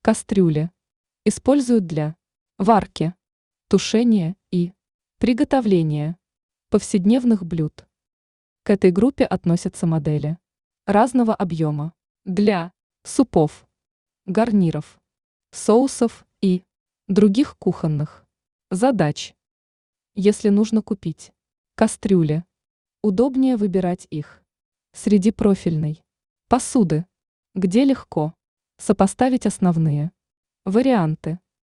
Кастрюли используют для варки, тушения и приготовления повседневных блюд. К этой группе относятся модели разного объема для супов, гарниров, соусов и других кухонных задач. Если нужно купить кастрюли, удобнее выбирать их среди профильной посуды, где легко сопоставить основные варианты.